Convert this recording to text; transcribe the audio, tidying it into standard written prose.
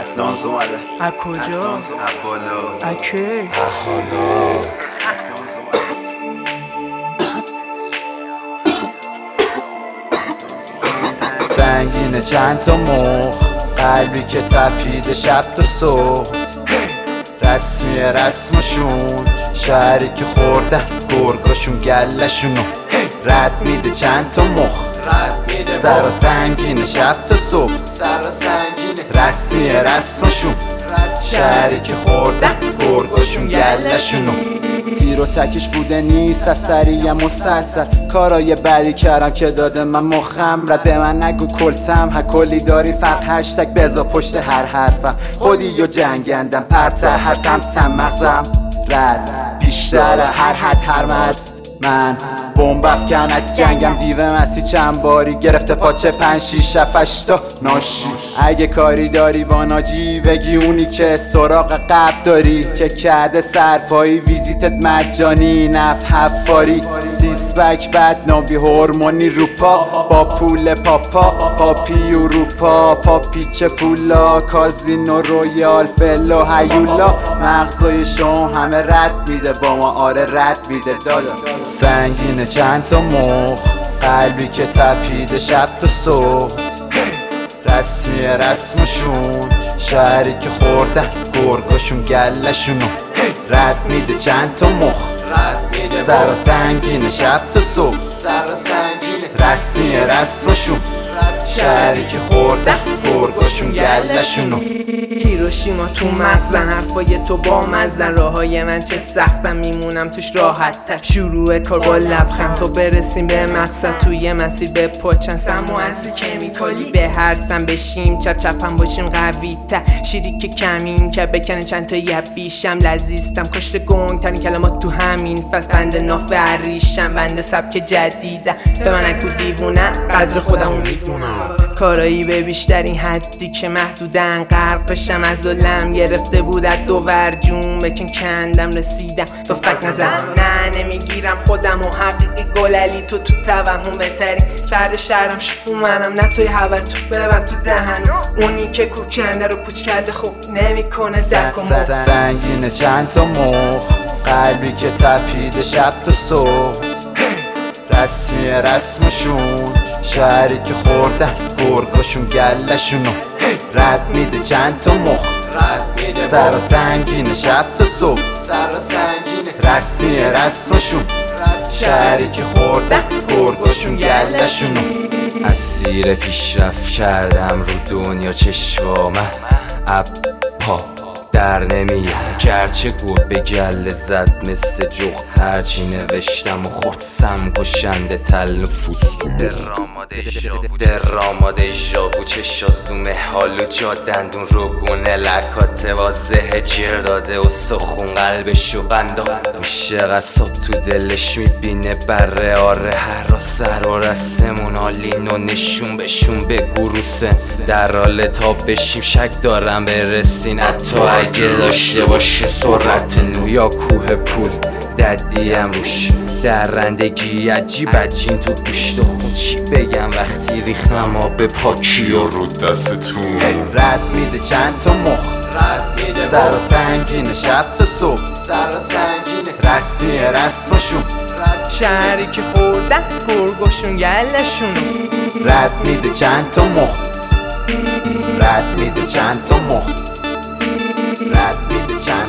اتناز اومده. از کجا؟ از بالا. اکی؟ سنگینه چند تا مخ، قلبی که تپیده شب تا صبح. رسمیه رسمشون، شهری که خوردن گرگاشون گلشونو رد میده. چند تا مخ سر و سنگینه شب تا صبح. رسمیه رسمشون، شهری که خوردن گرگاشون گلشونو. تیر و تکش بوده نیست از سریع مسلسل. کارای بدی کردم که داده من مخم رد. به من نگو کلتم ها کلی داری فرق. هشتگ بزا پشت هر حرفم. خودی و جنگندم پرت هر سمتم. مغزم رد بیشتر هر حد هر مرز. من بمب افکند جنگم دیوه مسی چند باری. گرفته پاچه 5 6 7 8 تا ناشی. اگه کاری داری با ناجی بگی اونی که سراغ قبل داری که کرده سرپایی. ویزیتت مجانی نف حفاری. سیسبک بد نابی هورمونی روپا با پول پاپا پاپی اروپا. پاپیچ پولا کازینو رویال فلو هیولا. مغزای شما همه رد میده با ما. آره رد میده دادا. سنگینه چند تا مخ، قلبی که تپیده شب تا صبح. رسمیه رسمشون، شهری که خوردن گرگاشون گلشونو رد میده. چند تا مخ سر و سنگینه شب تا صبح. رسمیه رسمشون، شهری که خوردن گرگاشون گلشونو. هیروشیما تو مغزن، حرفای تو با مزن. راههای من چه سختم میمونم توش راحت تر. شروع کار با لبخند تو برسیم به مقصد. توی مسیر به پاچن سم و اصل کمیکالی. به هر سم بشیم چپ چپم باشیم قوی تر. شیری که کمین که بکنه چند تا یبیشم. لذیذتم کشت گنگ تنی کلمات تو همین فصل. بند ناف عریشم بند سبک جدیدم. به من اکو دیوونه قدر خودمو میدونم. کارایی به بیشترین حدی که محدودن. غرق بشم از علم گرفته بود از دو ورجون. بکن کندم رسیدم تو فکر نزن. نه نمیگیرم خودم و حقیقی گللی. تو توهم بهترین فرد شهرم شکو منم. نه توی حول تو ببند تو دهنم. اونی که کوکنده رو پوچ کرده خوب نمیکنه درک و مخ. سنگینه چند تا مخ، قلبی که تپیده شب تا صبح. رسمیه رسمشون، شهری که خوردن گرگاشون گلشونو رد میده. چند تا مخ سر و سنگینه شب تا صبح. رسمیه رسمشون، شهری که خوردن گرگاشون گلشونو. اسیر پیشرفت کردم رو دنیا چشوامه. اپا در نمیاد گرچه گرد به گله زد مثل جغد. هرچی نوشتم و خورد کشنده تل و فوستو. درام دژاوو چشا زومه حالو جا دندون روگونه. لکات واضحه جیر داده و سخون قلبشو بندا. میشه قصاب تو دلش میبینه بره. آره هر و سر و رسمون آلین و نشون بشون بگو رو سن. در حال تا بشیم شک دارم برسین. حتی اگه داشته باشه سرعت نو یا کوه پول. ددیم روش درندگی عجیب عجین تو گوشت و خون. چی بگم وقتی ریختم آب پاکی و رو دستتون. رد میده چند تا مخ سر و سنگینه شب تا صبح. رسمیه رسمشون، شهری که خوردن گرگاشون گلشونو رد میده. چند تا مخ رد میده. چند تا مخ رد میده. چند